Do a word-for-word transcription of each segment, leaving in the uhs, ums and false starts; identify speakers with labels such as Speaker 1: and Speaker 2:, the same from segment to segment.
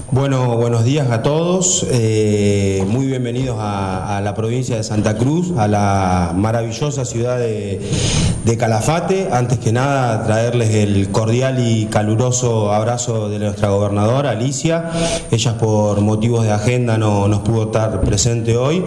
Speaker 1: Bueno, buenos días a todos, eh, muy bienvenidos a, a la provincia de Santa Cruz, a la maravillosa ciudad de, de Calafate. Antes que nada, traerles el cordial y caluroso abrazo de nuestra gobernadora, Alicia. Ella por motivos de agenda no nos pudo estar presente hoy,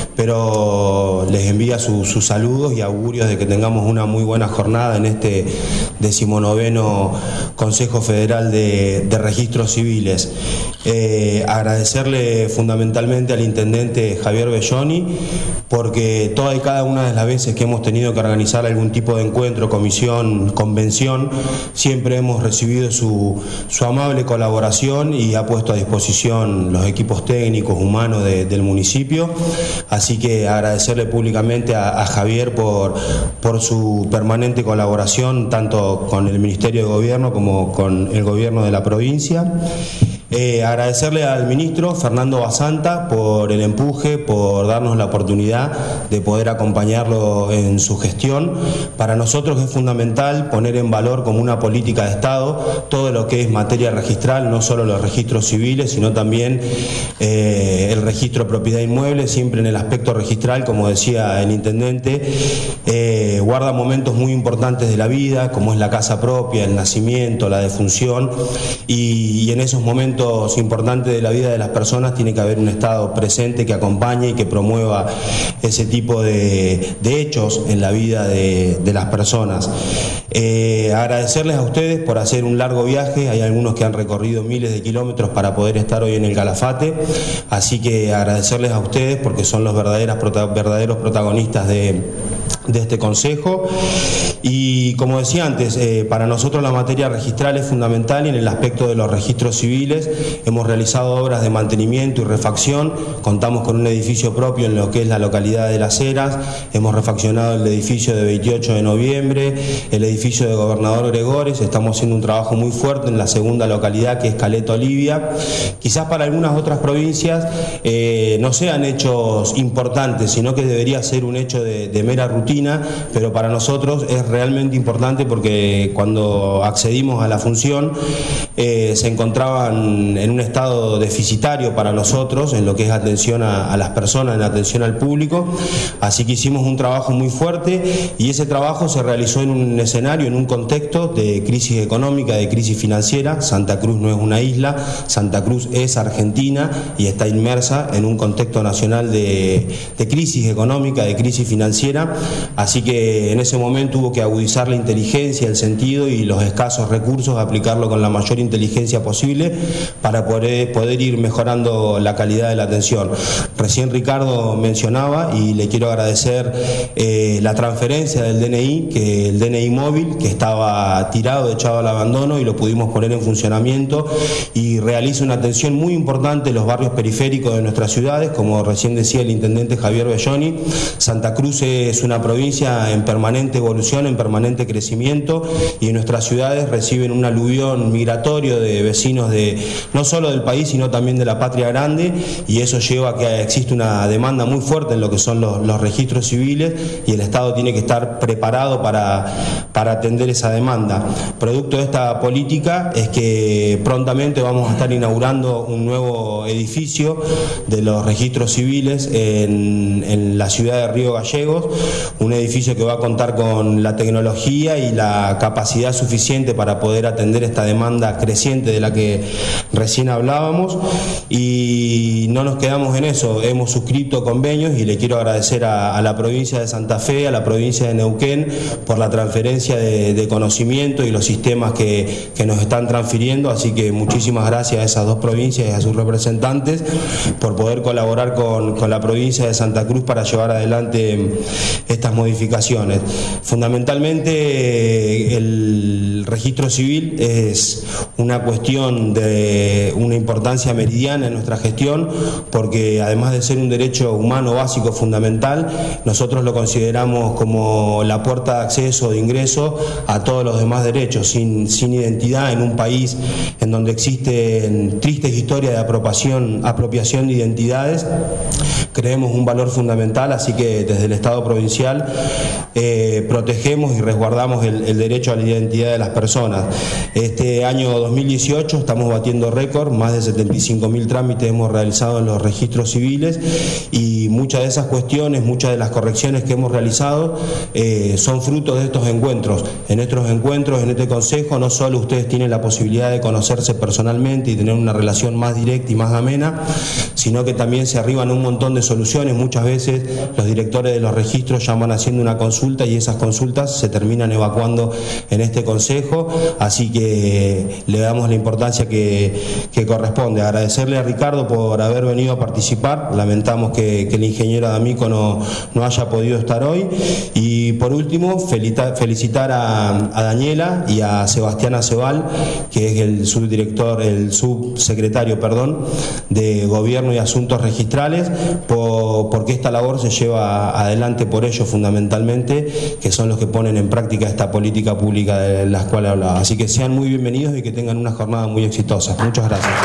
Speaker 1: pero les envía su, sus saludos y augurios de que tengamos una muy buena jornada en este decimonoveno Consejo Federal de, de Registros Civiles. Eh, agradecerle fundamentalmente al intendente Javier Belloni, porque todas y cada una de las veces que hemos tenido que organizar algún tipo de encuentro, comisión, convención, siempre hemos recibido su, su amable colaboración y ha puesto a disposición los equipos técnicos, humanos de, del municipio. Así que agradecerle públicamente a, a Javier por, por su permanente colaboración, tanto con el Ministerio de Gobierno como con el gobierno de la provincia. Eh, agradecerle al ministro Fernando Basanta por el empuje, por darnos la oportunidad de poder acompañarlo en su gestión. Para nosotros es fundamental poner en valor como una política de Estado todo lo que es materia registral, no solo los registros civiles, sino también eh, el registro de propiedad inmueble, siempre en el aspecto registral, como decía el intendente, eh, guarda momentos muy importantes de la vida, como es la casa propia, el nacimiento, la defunción, y, y en esos momentos importantes de la vida de las personas tiene que haber un Estado presente que acompañe y que promueva ese tipo de, de hechos en la vida de, de las personas. Eh, agradecerles a ustedes por hacer un largo viaje. Hay algunos que han recorrido miles de kilómetros para poder estar hoy en el Calafate, así que agradecerles a ustedes porque son los verdaderos, verdaderos protagonistas de, de este consejo. Y como decía antes, eh, para nosotros la materia registral es fundamental, y en el aspecto de los registros civiles hemos realizado obras de mantenimiento y refacción. Contamos con un edificio propio en lo que es la localidad de Las Heras. Hemos refaccionado el edificio de veintiocho de noviembre, el edificio de Gobernador Gregores. Estamos haciendo un trabajo muy fuerte en la segunda localidad, que es Caleta Olivia. Quizás para algunas otras provincias eh, no sean hechos importantes, sino que debería ser un hecho de, de mera rutina, pero para nosotros es realmente importante porque cuando accedimos a la función eh, se encontraban en un estado deficitario para nosotros en lo que es atención a, a las personas, en atención al público. Así que hicimos un trabajo muy fuerte, y ese trabajo se realizó en un escenario, en un contexto de crisis económica, de crisis financiera. Santa Cruz no es una isla, Santa Cruz es Argentina y está inmersa en un contexto nacional de, de crisis económica, de crisis financiera. Así que en ese momento hubo que agudizar la inteligencia, el sentido y los escasos recursos, aplicarlo con la mayor inteligencia posible para poder, poder ir mejorando la calidad de la atención. Recién Ricardo mencionaba, y le quiero agradecer eh, la transferencia del D N I, que el D N I móvil, que estaba tirado, echado al abandono, y lo pudimos poner en funcionamiento, y realiza una atención muy importante en los barrios periféricos de nuestras ciudades. Como recién decía el intendente Javier Belloni, Santa Cruz es una provincia en permanente evolución, en permanente crecimiento, y nuestras ciudades reciben un aluvión migratorio de vecinos de no solo del país, sino también de la patria grande, y eso lleva a que existe una demanda muy fuerte en lo que son los, los registros civiles, y el Estado tiene que estar preparado para, para atender esa demanda. Producto de esta política es que prontamente vamos a estar inaugurando un nuevo edificio de los registros civiles en, en la ciudad de Río Gallegos, un edificio que va a contar con la tecnología y la capacidad suficiente para poder atender esta demanda creciente de la que recién hablábamos. Y no nos quedamos en eso, hemos suscrito convenios, y le quiero agradecer a, a la provincia de Santa Fe, a la provincia de Neuquén, por la transferencia de, de conocimiento y los sistemas que, que nos están transfiriendo. Así que muchísimas gracias a esas dos provincias y a sus representantes por poder colaborar con, con la provincia de Santa Cruz para llevar adelante estas modificaciones. Fundamentalmente el registro civil es una cuestión de una importancia meridiana en nuestra gestión, porque además de ser un derecho humano básico fundamental, nosotros lo consideramos como la puerta de acceso, de ingreso a todos los demás derechos. Sin, sin identidad en un país en donde existen tristes historias de apropiación, apropiación de identidades, creemos un valor fundamental. Así que desde el Estado provincial eh, protegemos y resguardamos el, el derecho a la identidad de las personas. Este año dos dos mil dieciocho estamos batiendo récord, más de setenta y cinco mil trámites hemos realizado en los registros civiles y muchas de esas cuestiones, muchas de las correcciones que hemos realizado eh, son frutos de estos encuentros. En estos encuentros, en este consejo, no solo ustedes tienen la posibilidad de conocerse personalmente y tener una relación más directa y más amena, sino que también se arriban un montón de soluciones. Muchas veces los directores de los registros ya van haciendo una consulta y esas consultas se terminan evacuando en este consejo, así que le damos la importancia que, que corresponde. Agradecerle a Ricardo por haber venido a participar, lamentamos que, que el ingeniero D'Amico no, no haya podido estar hoy, y por último felicitar, felicitar a, a Daniela y a Sebastián Acebal, que es el subdirector, el subsecretario, perdón, de Gobierno y Asuntos Registrales, por, porque esta labor se lleva adelante por ellos fundamentalmente, que son los que ponen en práctica esta política pública de la cual hablaba. Así que sean muy bienvenidos y que tengan una jornada muy exitosa. Muchas gracias.